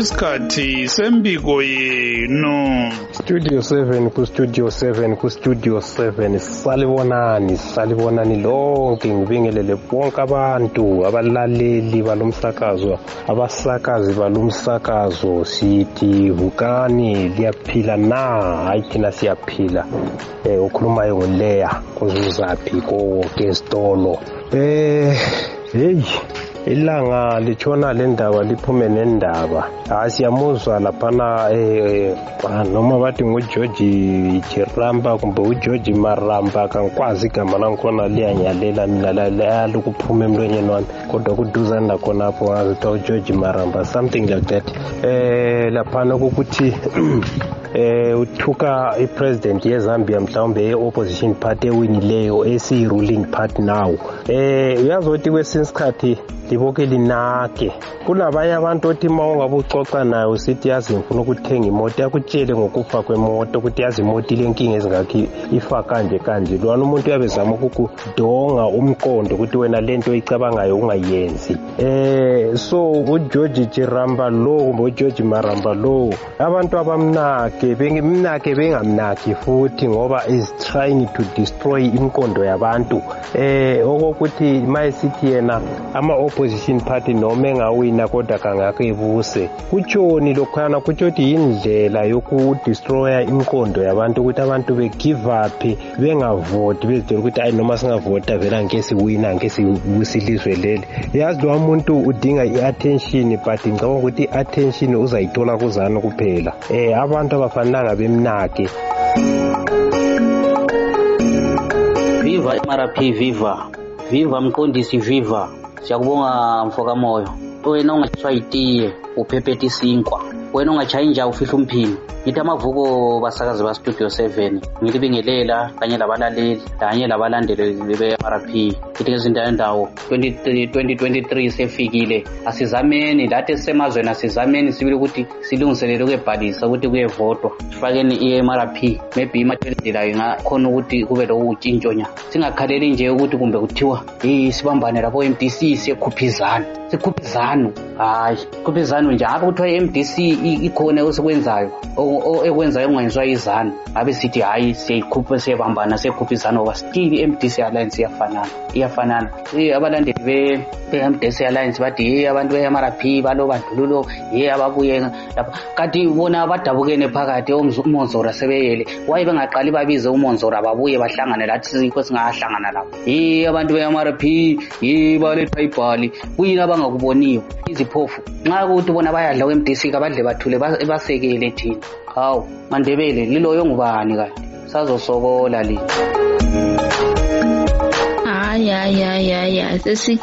isikhathi sembiko yenu. Studio 7 ku-Studio 7 salibonani lonke, ngibingelele bonke abantu abalaleli balomsakazo, abasakazi balomsakazo. Sithi vukani, liyaphila na? Hayi thina siyaphila. Ukhulumayo ngoLeya kozuzaphi ko-Kestolo. Hey, ilanga litshona le ndaba liphume nendaba. Siyamuzwa laphana noma bathi nguJoji Chiramba kumbe uJoji Maramba, kangikwazi igama langikhona liyanyalela mina la lokuphume emlonyeni wami, kodwa kuduzane nakhonapho ngazi uJoji Maramba, something like that. Laphana ukuthi uthuka ipresident yeZambia mhlawumbe ye-opposition party ewinileyo esi-ruling party now. Uyazothi kwesinye isikhathi liboke linake. Kunabanye abantu othi uma ungabe ucoca nayo usithi yazi ngifuna ukuthenga imoto, yakutshele ngokufa kwemoto ukuthi yazi imoto ile nkinga ezingakhi ifa kanje. Lwana umuntu uyabezama ukukudonga umqondo ukuthi wena lento oyicabangayo ungayenzi. So uJoji Chiramba lo kumbe uJoji Maramba lo, abantu abamnake bengamnaki futhi ngoba is trying to destroy inkondo yabantu. Okokuthi mayesithi yena ama-opposition party noma engawina kodwa kangake ebuse, kutshoni lokhana kutsho ukuthi yindlela yokudestroya inkondo yabantu ukuthi abantu be-give up, bengavoti, bezitshela ukuthi hayi noma singavota vela ngeke siwina, ngeke sibusa ilizwe leli. Yazi lo muntu udinga i-attention, but ngicabanga ukuthi i-attention uzayithola kuzana kuphela. Abantu abafanelanga bemnake. Viva MRP, viva Mqondisi, viva. Siyakubonga mfoka moyo. Wena ungatshwa itiye uphephethe isinkwa, wena ungatshayi nja ufihla umphini. Ngithi amavuko basakazi ba Studio 7 ngilibingelela kanye labalaleli kanye labalandeli be-MRP. Ngithi ngezindawo 2023 sefikile, asizameni lathi semazweni, asizameni sibili ukuthi silungiselele ukubhalisa ukuthi kuyevotwa, sifakeni i-MRP. Maybe imathela ingakhona ukuthi kube lo utshintshonya, singakhaleli nje ukuthi kumbe kuthiwa sibambane lapho MDC sekhuphizana. Hayi khuphizana nje apho kuthiwa i-MDC ikhona osekwenzayo ekwenzayo ungayizwa izana, abe sithi hayi siyayikhupha siyabambana sekhuphizana, ngoba still i-MDC Alliance iyafanana. Abalandeli be-MDC Alliance bathi abantu be-MRP balobandlululo ababuye lapha, kanti bona badabukene phakathi. uMonzora sebeyele, waye bengaqali babize uMonzora babuye bahlangane lathi sikho singahlangana lapho. Abantu be-MRP baletha ibhali kuyini abangakuboniyo iziphofu. Nxa ukuthi bona bayadla ku-MDC kabadle bathule basekele thina. Hawu Mandebele liloyo ngubani kanti sazosokola li. Hayi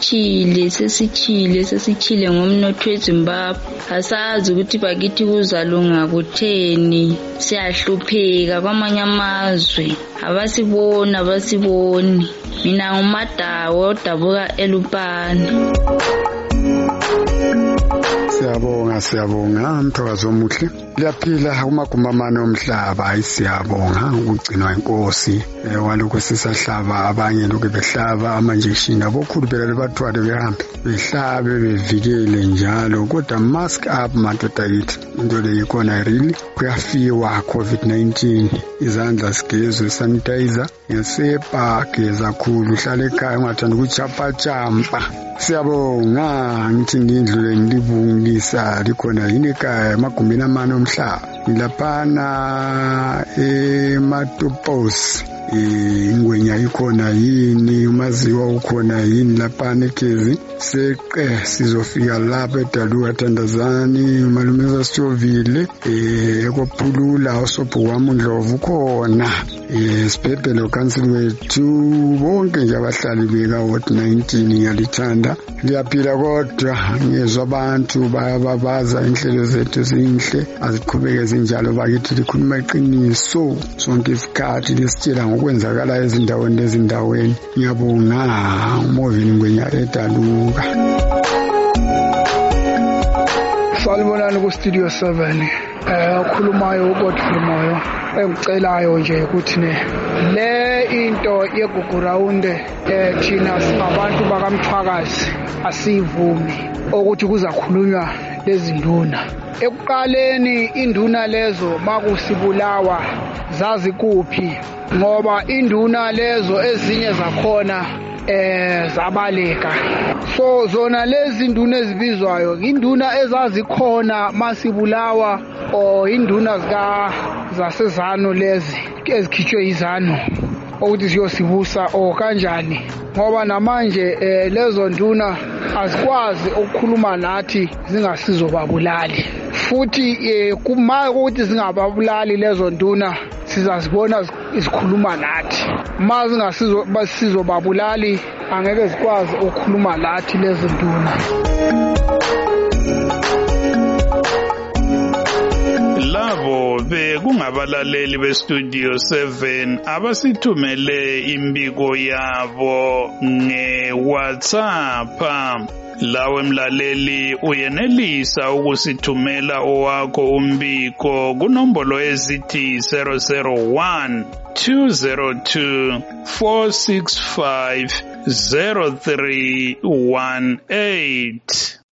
sesichile ngomnotho weZimbabwe. Asazi ukuthi bakithi kuzalunga kutheni, siyahlupheka kwamanye amazwe, abasiboni. Mina ngumadawo odabuka eLupane. Siyabonga Mthokazi omuhle. Liyaphila umagumamane omhlaba. Hayi siyabonga ukugcinwa inkosi. Walokho sisahlaba abanye lokho behlaba ama-injection abokhulu phela bathwale behambe behlabe bevikele njalo, kodwa mask up madoda yithi. Into le ikhona really, kuyafiwa COVID-19. Izandla sigezwe sanitizer, ngesepa geza khulu, uhlale ekhaya ungathanda ukuchapachampa. Siyabonga ngithi ngindlule ngilibungisa likhona yini ekhaya emagumeni amane omhlaba. Ngilaphana eMatopos, ingwenya ikhona yini, umaziwa ukhona yini laphana eKezi. Seqe sizofika lapha eDaluka Thandazani, umalumeza Sithovile, ekophulula usobho wami uNdlovu khona, sibhebhele ukansili wethu, bonke nje abahlali beka-Ward 19 ngiyalithanda. Liyaphila kodwa ngezwa abantu bayababaza inhlelo zethu zinhle, aziqhubeke zinjalo bakithi likhuluma iqiniso sonke isikhathi lisitshela ngokwenzakala ezindaweni. Ngiyabonga uMovini Ngwenya eDaluka. Salibonani ku-Studio 7. Okhulumayo uGodfrey Moyo. Engicelayo nje ukuthi le into yegugurawunde thina singabantu bakamthwakazi asivumi ukuthi kuzakhulunywa lezi nduna. Ekuqaleni induna lezo makusibulawa zazi kuphi ngoba induna lezo ezinye zakhona zabaleka. So zona lezi nduna ezibizwayo induna ezazikhona masibulawa o induna zasezano lezi ezikhitshwe izano ukuthi siyosibusa o kanjani ngoba namanje lezo nduna azikwazi ukukhuluma nathi zingasizobabulali futhi kuma ukuthi zingababulali lezo nduna sizazibona izikhuluma nathi ma zingasizobabulali angeke zikwazi ukukhuluma nathi lezi nduna. Labo bekungabalaleli beStudio 7 abasithumele imbiko yabo ngeWhatsApp. Lawe mlaleli uyenelisa ukusithumela owakho umbiko kunombolo ezithi 001 202 465 0318.